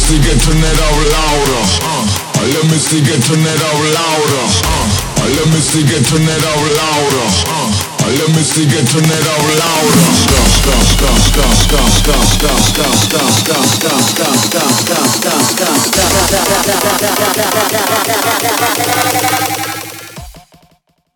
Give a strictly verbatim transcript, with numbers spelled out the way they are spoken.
see get turn it up louder. Uh, let me see get turn it up louder. Uh, let me see get turn it up louder. Uh, let me see get turn it up louder. Stop, stop, stop, stop, stop, stop, stop, stop, stop, stop, stop.